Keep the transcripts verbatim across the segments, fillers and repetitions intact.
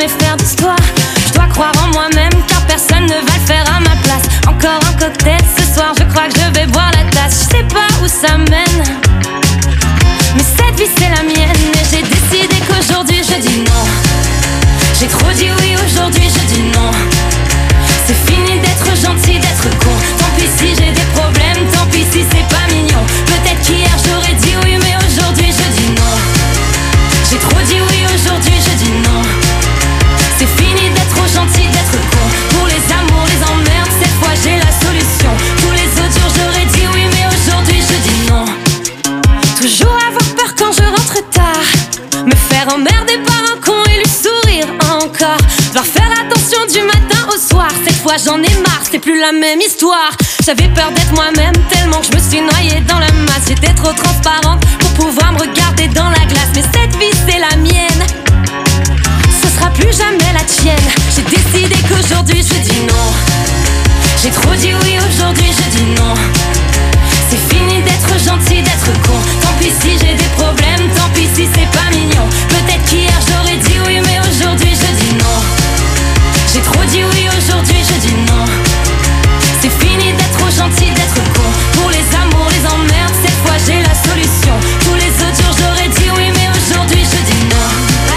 jamais faire d'histoire. Je dois croire en moi-même car personne ne va le faire à ma place. Encore un cocktail ce soir, je crois que je vais boire la tasse. Je sais pas où ça mène, mais cette vie c'est la mienne. Et j'ai décidé qu'aujourd'hui je dis non. J'ai trop dit oui, aujourd'hui je dis non. C'est fini d'être gentil, d'être con. Tant pis si j'ai des problèmes, tant pis si c'est pas mignon. Peut-être qu'hier j'aurais dit oui, mais aujourd'hui je dis non. J'ai trop dit oui, aujourd'hui je dis non. C'est fini d'être trop gentil, d'être con. Pour les amours, les emmerdes, cette fois j'ai la solution. Tous les autres jours j'aurais dit oui, mais aujourd'hui je dis non. Toujours avoir peur quand je rentre tard, me faire emmerder par un con et lui sourire encore. Devoir faire attention du matin au soir. Cette fois j'en ai marre, c'est plus la même histoire. J'avais peur d'être moi-même tellement que je me suis noyée dans la masse. J'étais trop transparente pour pouvoir me regarder dans la glace. Mais cette vie c'est la mienne, ce sera plus jamais la tienne. J'ai décidé qu'aujourd'hui je dis non. J'ai trop dit oui, aujourd'hui je dis non. C'est fini d'être gentil, d'être con. Tant pis si j'ai des problèmes, tant pis si c'est pas mignon. Peut-être qu'hier j'aurais dit oui, mais aujourd'hui je dis non. J'ai trop dit oui, aujourd'hui je dis non. C'est fini d'être trop gentil, d'être con. Pour les amours, les emmerdes, cette fois j'ai la solution. Tous les autres jours j'aurais dit oui, mais aujourd'hui je dis non.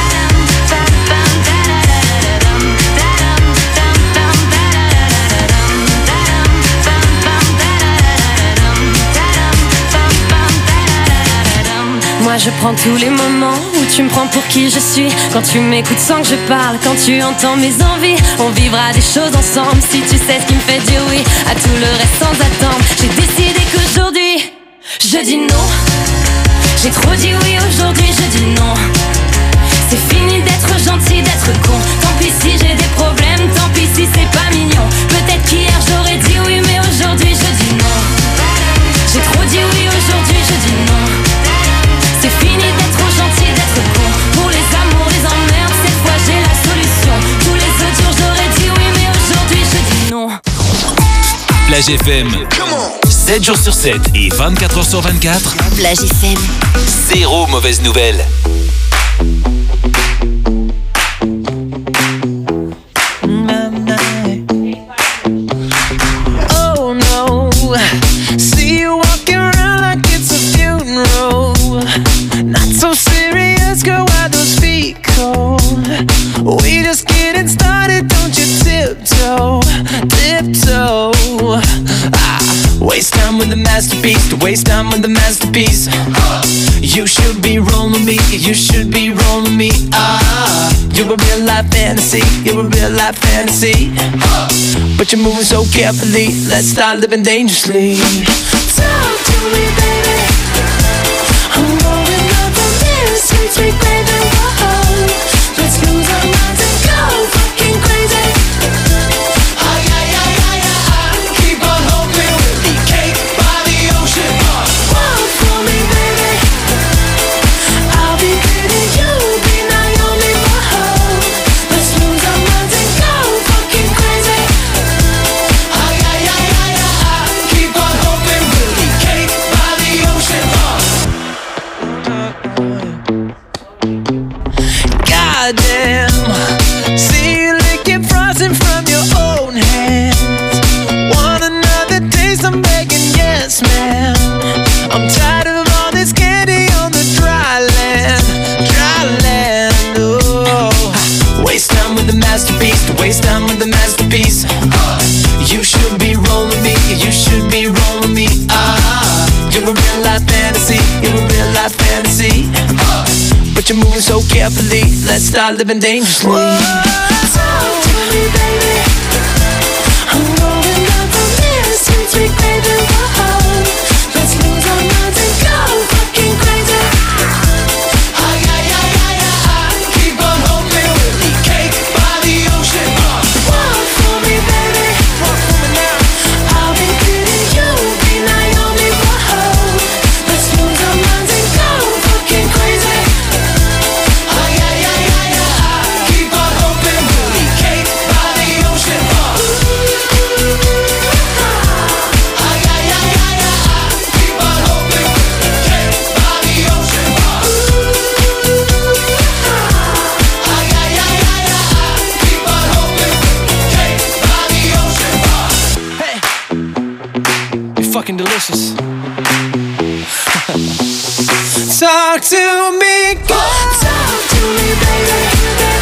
Moi je prends tous les moments où tu me prends pour qui je suis. Quand tu m'écoutes sans que je parle, quand tu entends mes envies. On vivra des choses ensemble si tu sais ce qui me fait dire oui à tout le reste sans attendre. J'ai décidé qu'aujourd'hui je dis non. J'ai trop dit oui, aujourd'hui je dis non. C'est fini d'être gentil, d'être con. Tant pis si j'ai des problèmes, tant pis si c'est pas mignon. Peut-être qu'hier j'aurais dit oui, mais aujourd'hui je dis non. J'ai trop dit oui, aujourd'hui je dis non. C'est fini d'être trop gentil, d'être con. Pour les amours, les emmerdes, cette fois j'ai la solution. Tous les autres jours j'aurais dit oui, mais aujourd'hui je dis non. Plage F M, sept jours sur sept et vingt-quatre heures sur vingt-quatre. Plage F M, zéro mauvaise nouvelle. Oh no, see you walking around like it's a funeral. Not so serious, girl, why those feet cold? We just getting started, don't you tiptoe, tiptoe. Ah, waste time with the masterpiece, to waste time with the masterpiece. You should be rolling me, you should be rolling me. Ah, you're a real life fantasy, you're a real life fantasy. But you're moving so carefully, let's start living dangerously. Talk to me, baby. I'm rolling up on this sweet, sweet baby. Whoa, let's lose our minds and go fucking crazy. Ay, ay, ay, ay, ay, keep on hoping we'll be cake by the ocean. Walk for me, baby. I'll be pretty, you'll be Naomi. Whoa, let's lose our minds and go fucking crazy. Ay, ay, ay, ay, ay, keep on hoping we'll be cake by the ocean. Goddamn, see you licking frosting from your own hands. Want another taste? I'm begging, yes, man. I'm tired of all this candy on the dry land, dry land. Oh, waste time with the masterpiece, to waste time with the masterpiece. You should be rolling me, you should be rolling me. Ah, you're a real life fantasy, you're a real life fantasy. But you're moving so carefully, let's start living dangerously. Whoa, talk to me, baby. I'm rolling up on this sweet, sweet baby. Whoa, let's lose our minds and go fucking crazy. Ay, ay, ay, ay, ay, keep on hoping we'll be cake by the ocean. Walk for me, baby. Walk for me now. I'll be pretty, you'll be Naomi. Whoa, let's lose our minds and go fucking crazy. Ay, ay, ay, ay, ay, keep on hoping we'll be cake by the ocean. fucking delicious. Talk to me, go. Talk to me, baby.